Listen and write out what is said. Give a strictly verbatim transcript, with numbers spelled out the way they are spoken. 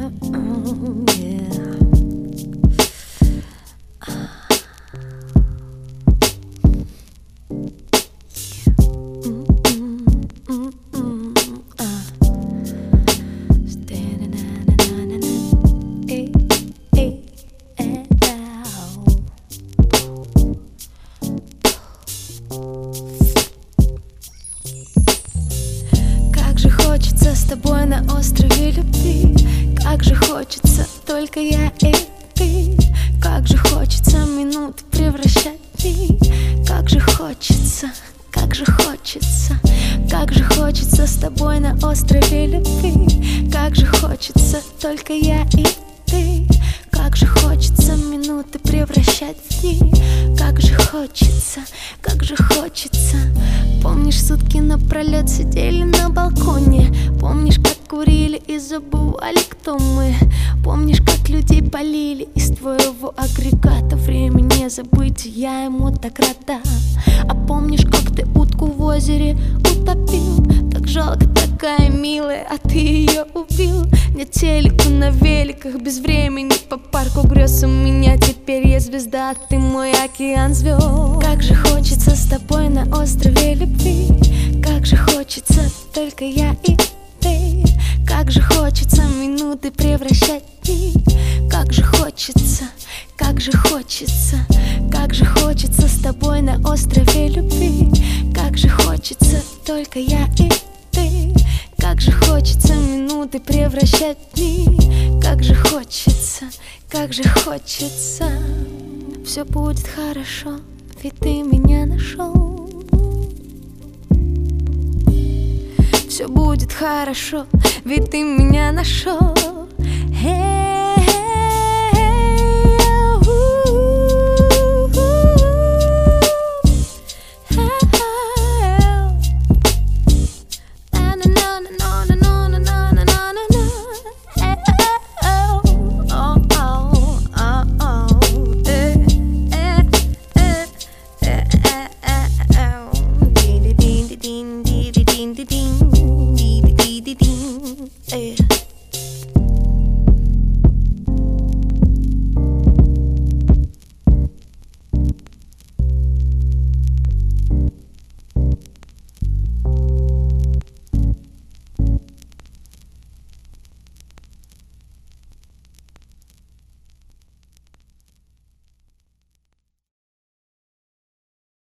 Хочется с тобой на острове любви, как же хочется только я и ты, как же хочется минуты превращать в дни, как же хочется, как же хочется, как же хочется с тобой на острове любви, как же хочется только я и ты, как же хочется минуты превращать в дни, как же хочется, как же хочется. Помнишь, сутки напролет сидели на балконе, помнишь, как курили и забывали, кто мы, помнишь, как людей полили из твоего агрегата. Время не забыть, я ему так рада. А помнишь, как ты утку в озере утопил? Так жалко, такая милая, а ты ее убил. Нет телеку на великах, без времени по парку грез. У меня теперь есть звезда, а ты мой океан звезд. Как же хочется с тобой на острове любви, как же хочется только я и ты, как же хочется минуты превращать в дни, как же хочется, как же хочется, как же хочется с тобой на острове любви, как же хочется только я и ты, как же хочется минуты превращать в дни, как же хочется, как же хочется. Все будет хорошо, ведь ты меня нашел. Все будет хорошо, ведь ты меня нашел. Hey.